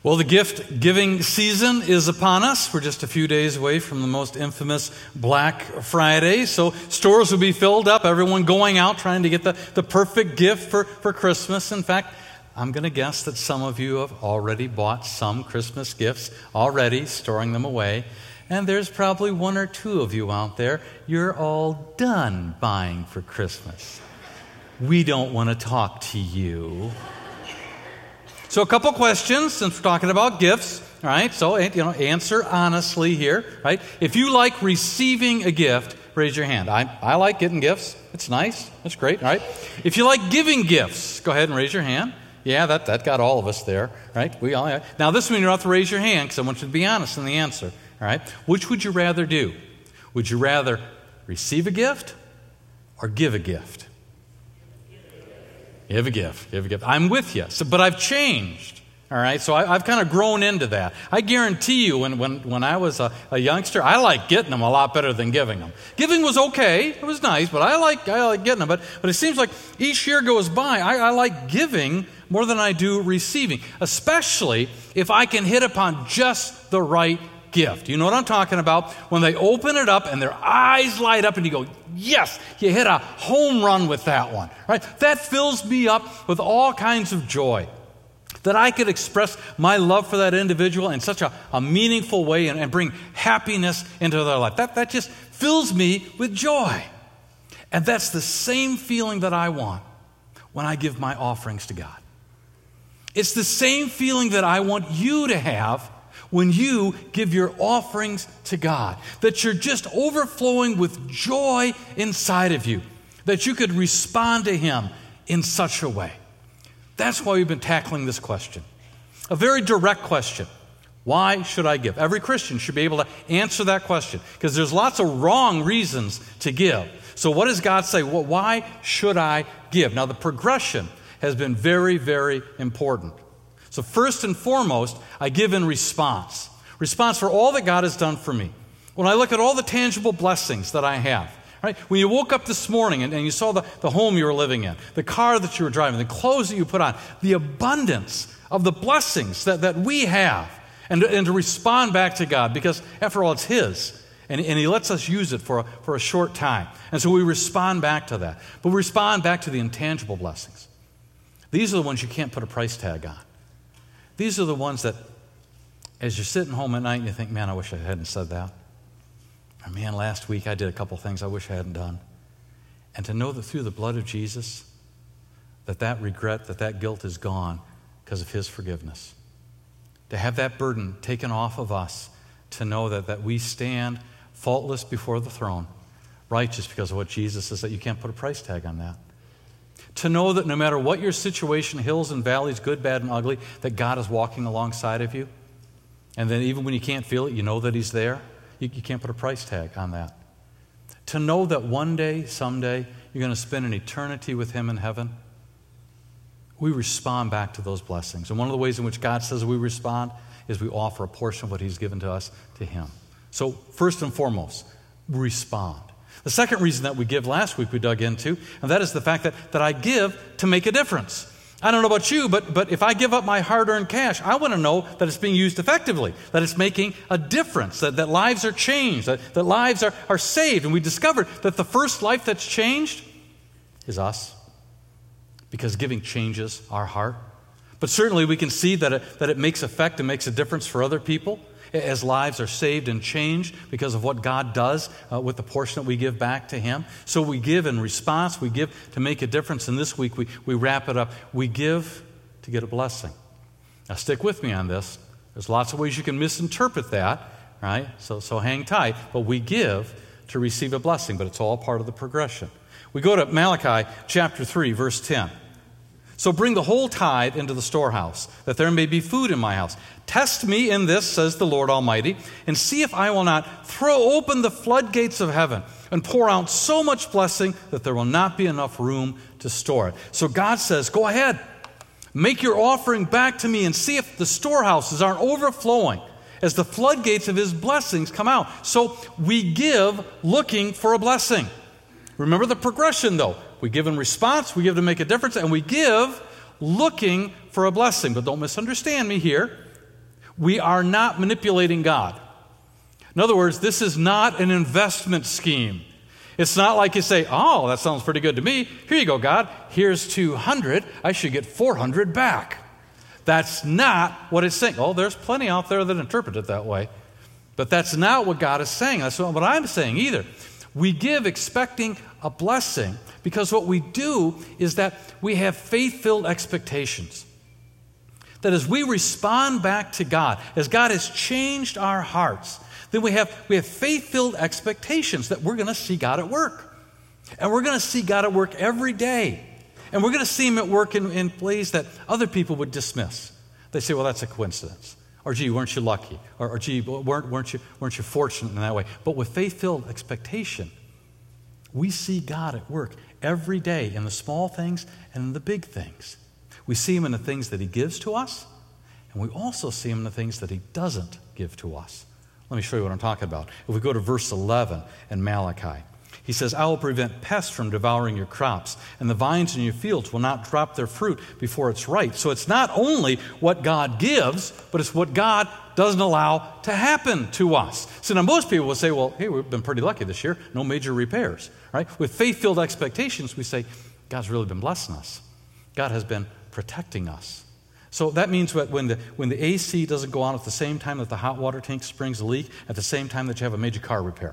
Well, the gift-giving season is upon us. We're just a few days away from the most infamous Black Friday. So stores will be filled up, everyone going out trying to get the perfect gift for Christmas. In fact, I'm going to guess that some of you have already bought some Christmas gifts already, storing them away. And there's probably one or two of you out there, you're all done buying for Christmas. We don't want to talk to you. So a couple questions, since we're talking about gifts, all right? So, answer honestly here, right? If you like receiving a gift, raise your hand. I like getting gifts. It's nice. It's great, all right? If you like giving gifts, go ahead and raise your hand. Yeah, that got all of us there, right? We all. Now, this one you don't have to raise your hand because I want you to be honest in the answer, all right? Which would you rather do? Would you rather receive a gift or give a gift? Give a gift. I'm with you, but I've changed, all right? So I've kind of grown into that. I guarantee you, when I was a youngster, I liked getting them a lot better than giving them. Giving was okay, it was nice, but I like getting them. But it seems like each year goes by, I like giving more than I do receiving, especially if I can hit upon just the right gift. You know what I'm talking about? When they open it up and their eyes light up and you go, yes, you hit a home run with that one, right? That fills me up with all kinds of joy, that I could express my love for that individual in such a meaningful way and bring happiness into their life. That just fills me with joy. And that's the same feeling that I want when I give my offerings to God. It's the same feeling that I want you to have when you give your offerings to God, that you're just overflowing with joy inside of you, that you could respond to Him in such a way. That's why we've been tackling this question. A very direct question. Why should I give? Every Christian should be able to answer that question because there's lots of wrong reasons to give. So what does God say? Well, why should I give? Now, the progression has been very, very important. So first and foremost, I give in response. Response for all that God has done for me. When I look at all the tangible blessings that I have, right? When you woke up this morning and you saw the home you were living in, the car that you were driving, the clothes that you put on, the abundance of the blessings that we have, and to respond back to God, because after all, it's His, and He lets us use it for a short time. And so we respond back to that. But we respond back to the intangible blessings. These are the ones you can't put a price tag on. These are the ones that, as you're sitting home at night and you think, man, I wish I hadn't said that. Or man, last week I did a couple things I wish I hadn't done. And to know that through the blood of Jesus, that regret, that guilt is gone because of His forgiveness. To have that burden taken off of us, to know that we stand faultless before the throne, righteous because of what Jesus says, that you can't put a price tag on that. To know that no matter what your situation, hills and valleys, good, bad, and ugly, that God is walking alongside of you. And then even when you can't feel it, you know that He's there. You can't put a price tag on that. To know that one day, someday, you're going to spend an eternity with Him in heaven. We respond back to those blessings. And one of the ways in which God says we respond is we offer a portion of what He's given to us to Him. So first and foremost, respond. The second reason that we give last week we dug into, and that is the fact that I give to make a difference. I don't know about you, but if I give up my hard-earned cash, I want to know that it's being used effectively, that it's making a difference, that lives are changed, that lives are saved. And we discovered that the first life that's changed is us, because giving changes our heart. But certainly we can see that it makes effect and makes a difference for other people, as lives are saved and changed because of what God does with the portion that we give back to Him. So we give in response, we give to make a difference, and this week we wrap it up. We give to get a blessing. Now stick with me on this. There's lots of ways you can misinterpret that, right? So hang tight. But we give to receive a blessing, but it's all part of the progression. We go to Malachi chapter 3, verse 10. So bring the whole tithe into the storehouse, that there may be food in my house. Test me in this, says the Lord Almighty, and see if I will not throw open the floodgates of heaven and pour out so much blessing that there will not be enough room to store it. So God says, go ahead, make your offering back to me and see if the storehouses aren't overflowing as the floodgates of His blessings come out. So we give looking for a blessing. Remember the progression, though. We give in response, we give to make a difference, and we give looking for a blessing. But don't misunderstand me here. We are not manipulating God. In other words, this is not an investment scheme. It's not like you say, oh, that sounds pretty good to me. Here you go, God. Here's 200. I should get 400 back. That's not what it's saying. Oh, there's plenty out there that interpret it that way. But that's not what God is saying. That's not what I'm saying either. We give expecting a blessing because what we do is that we have faith-filled expectations. That as we respond back to God, as God has changed our hearts, then we have faith-filled expectations that we're going to see God at work. And we're going to see God at work every day. And we're going to see Him at work in ways that other people would dismiss. They say, well, that's a coincidence. Or, gee, weren't you lucky? Or gee, weren't you fortunate in that way? But with faith-filled expectation, we see God at work every day in the small things and in the big things. We see Him in the things that He gives to us, and we also see Him in the things that He doesn't give to us. Let me show you what I'm talking about. If we go to verse 11 in Malachi, he says, I will prevent pests from devouring your crops, and the vines in your fields will not drop their fruit before it's ripe. So it's not only what God gives, but it's what God doesn't allow to happen to us. So now most people will say, well, hey, we've been pretty lucky this year. No major repairs, right? With faith-filled expectations, we say, God's really been blessing us. God has been protecting us. So that means that when the AC doesn't go on at the same time that the hot water tank springs a leak, at the same time that you have a major car repair.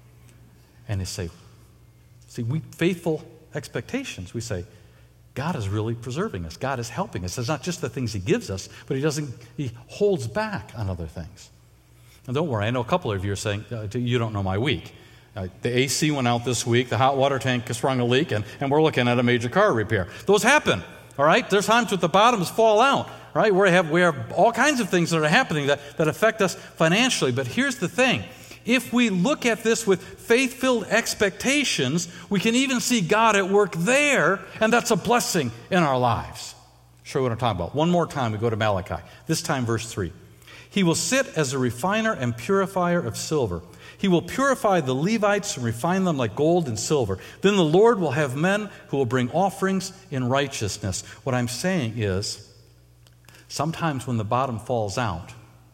And they say, see, we faithful expectations. We say, God is really preserving us. God is helping us. It's not just the things He gives us, but He holds back on other things. And don't worry, I know a couple of you are saying, you don't know my week. The AC went out this week, the hot water tank sprung a leak, and we're looking at a major car repair. Those happen. All right? There's times when the bottoms fall out, right? We have all kinds of things that are happening that affect us financially. But here's the thing. If we look at this with faith-filled expectations, we can even see God at work there, and that's a blessing in our lives. Show you what I'm talking about. One more time, we go to Malachi. This time, verse 3. He will sit as a refiner and purifier of silver. He will purify the Levites and refine them like gold and silver. Then the Lord will have men who will bring offerings in righteousness. What I'm saying is, sometimes when the bottom falls out,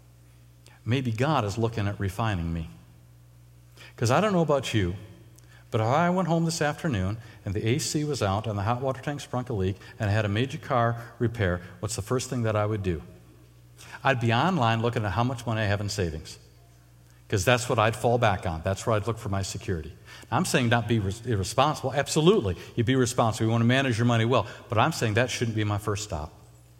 maybe God is looking at refining me. Because I don't know about you, but if I went home this afternoon and the AC was out and the hot water tank sprung a leak and I had a major car repair, what's the first thing that I would do? I'd be online looking at how much money I have in savings. Because that's what I'd fall back on. That's where I'd look for my security. Now, I'm saying not be irresponsible. Absolutely, you be responsible. You want to manage your money well. But I'm saying that shouldn't be my first stop.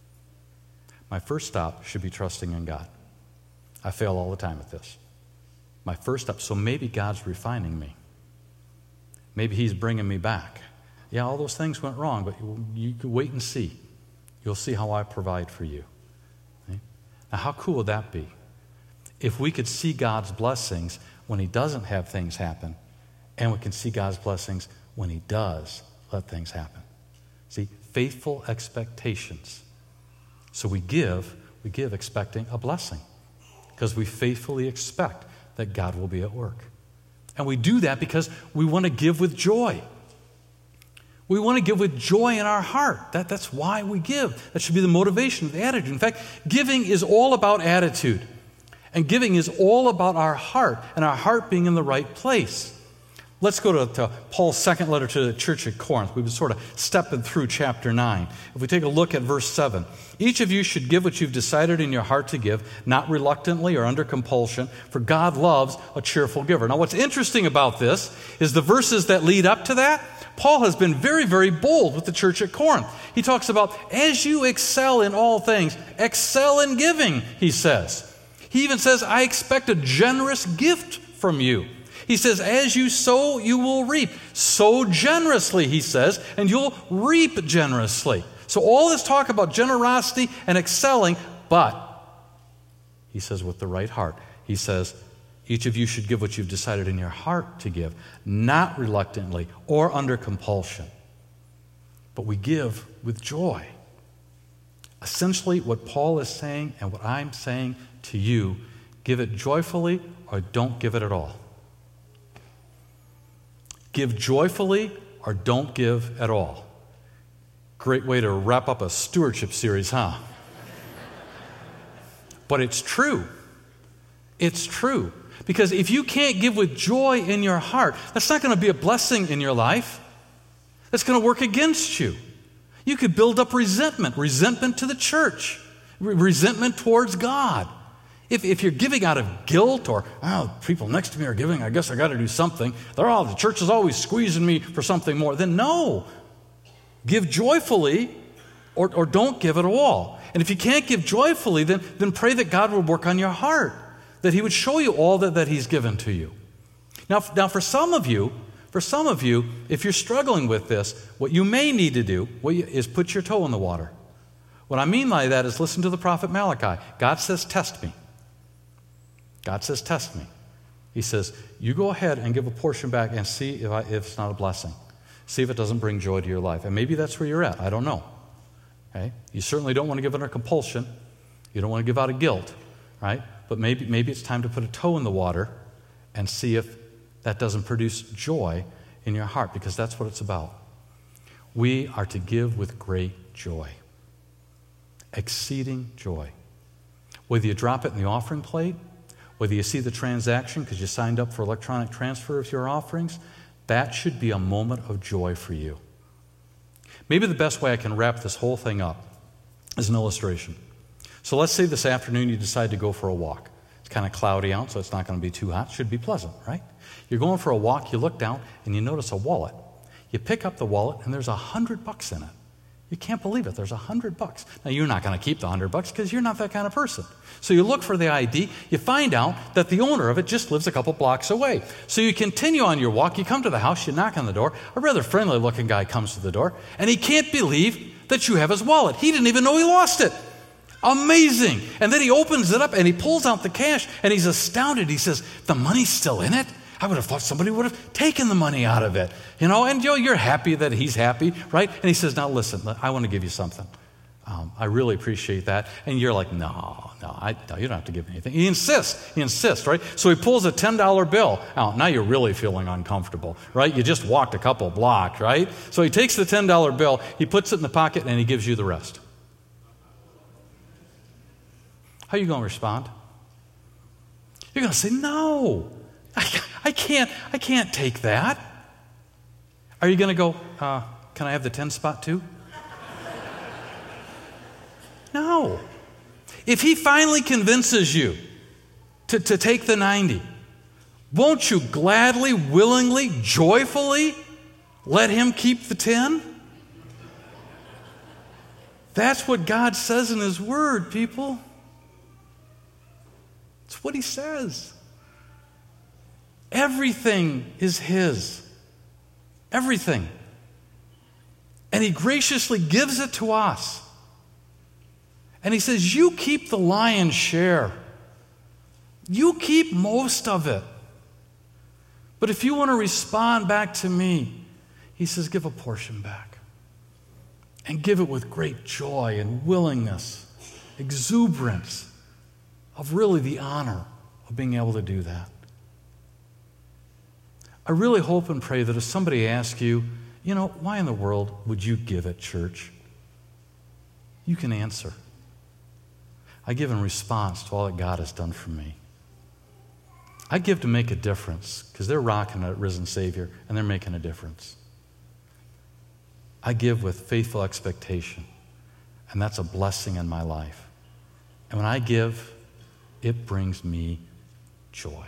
My first stop should be trusting in God. I fail all the time at this. My first step, so maybe God's refining me. Maybe He's bringing me back. Yeah, all those things went wrong, but you can wait and see. You'll see how I provide for you. Okay? Now, how cool would that be? If we could see God's blessings when He doesn't have things happen, and we can see God's blessings when He does let things happen. See, faithful expectations. So we give expecting a blessing because we faithfully expect that God will be at work. And we do that because we want to give with joy. We want to give with joy in our heart. That's why we give. That should be the motivation, the attitude. In fact, giving is all about attitude. And giving is all about our heart, and our heart being in the right place. Let's go to Paul's second letter to the church at Corinth. We've been sort of stepping through chapter 9. If we take a look at verse 7, each of you should give what you've decided in your heart to give, not reluctantly or under compulsion, for God loves a cheerful giver. Now, what's interesting about this is the verses that lead up to that. Paul has been very, very bold with the church at Corinth. He talks about, as you excel in all things, excel in giving, he says. He even says, I expect a generous gift from you. He says, as you sow, you will reap. Sow generously, he says, and you'll reap generously. So all this talk about generosity and excelling, but, he says, with the right heart. He says, each of you should give what you've decided in your heart to give, not reluctantly or under compulsion. But we give with joy. Essentially, what Paul is saying and what I'm saying to you, give it joyfully or don't give it at all. Give joyfully or don't give at all. Great way to wrap up a stewardship series, huh? But it's true. It's true. Because if you can't give with joy in your heart, that's not going to be a blessing in your life. That's going to work against you. You could build up resentment to the church, resentment towards God. If you're giving out of guilt or, people next to me are giving, I guess I got to do something. The church is always squeezing me for something more. Then no. Give joyfully or don't give at all. And if you can't give joyfully, then pray that God would work on your heart, that He would show you all that He's given to you. Now for some of you, if you're struggling with this, what you may need to do is put your toe in the water. What I mean by that is listen to the prophet Malachi. God says, test me. God says, test me. He says, you go ahead and give a portion back and see if it's not a blessing. See if it doesn't bring joy to your life. And maybe that's where you're at. I don't know. Okay? You certainly don't want to give under compulsion. You don't want to give out of guilt, right? But maybe it's time to put a toe in the water and see if that doesn't produce joy in your heart, because that's what it's about. We are to give with great joy. Exceeding joy. Whether you drop it in the offering plate, whether you see the transaction because you signed up for electronic transfer of your offerings, that should be a moment of joy for you. Maybe the best way I can wrap this whole thing up is an illustration. So let's say this afternoon you decide to go for a walk. It's kind of cloudy out, so it's not going to be too hot. It should be pleasant, right? You're going for a walk, you look down, and you notice a wallet. You pick up the wallet, and there's $100 in it. You can't believe it. There's $100. Now, you're not going to keep the $100 because you're not that kind of person. So you look for the ID. You find out that the owner of it just lives a couple blocks away. So you continue on your walk. You come to the house. You knock on the door. A rather friendly-looking guy comes to the door, and he can't believe that you have his wallet. He didn't even know he lost it. Amazing. And then he opens it up, and he pulls out the cash, and he's astounded. He says, the money's still in it? I would have thought somebody would have taken the money out of it. And you're happy that he's happy, right? And he says, now listen, I want to give you something. I really appreciate that. And you're like, no, you don't have to give me anything. He insists, right? So he pulls a $10 bill out. Now you're really feeling uncomfortable, right? You just walked a couple blocks, right? So he takes the $10 bill, he puts it in the pocket, and he gives you the rest. How are you going to respond? You're going to say, no. I can't take that. Are you going to go, can I have the 10 spot too? No. If he finally convinces you to take the 90, won't you gladly, willingly, joyfully let him keep the 10? That's what God says in His Word, people. It's what He says. Everything is His. Everything. And He graciously gives it to us. And He says, you keep the lion's share. You keep most of it. But if you want to respond back to me, He says, give a portion back. And give it with great joy and willingness, exuberance of really the honor of being able to do that. I really hope and pray that if somebody asks you, why in the world would you give at church? You can answer. I give in response to all that God has done for me. I give to make a difference because they're rocking a risen Savior and they're making a difference. I give with faithful expectation, and that's a blessing in my life. And when I give, it brings me joy.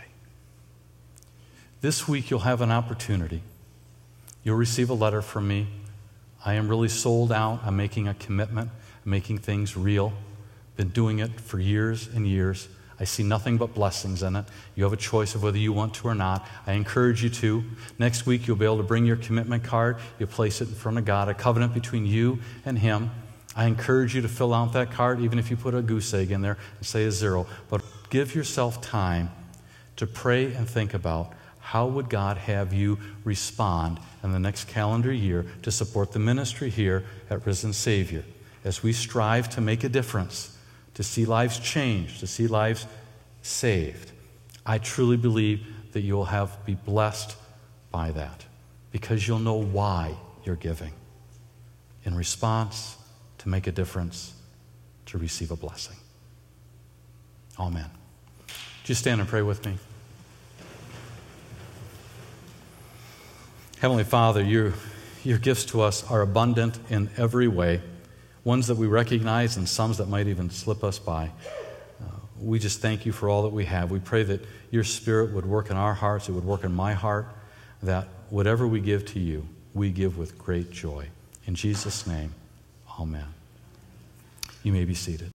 This week you'll have an opportunity. You'll receive a letter from me. I am really sold out. I'm making a commitment. I'm making things real. Been doing it for years and years. I see nothing but blessings in it. You have a choice of whether you want to or not. I encourage you to. Next week you'll be able to bring your commitment card. You'll place it in front of God, a covenant between you and Him. I encourage you to fill out that card, even if you put a goose egg in there and say a 0. But give yourself time to pray and think about how would God have you respond in the next calendar year to support the ministry here at Risen Savior as we strive to make a difference, to see lives changed, to see lives saved. I truly believe that you'll be blessed by that because you'll know why you're giving. In response, to make a difference, to receive a blessing. Amen. Would you stand and pray with me? Heavenly Father, your gifts to us are abundant in every way, ones that we recognize and some that might even slip us by. We just thank you for all that we have. We pray that your Spirit would work in our hearts, it would work in my heart, that whatever we give to you, we give with great joy. In Jesus' name, amen. You may be seated.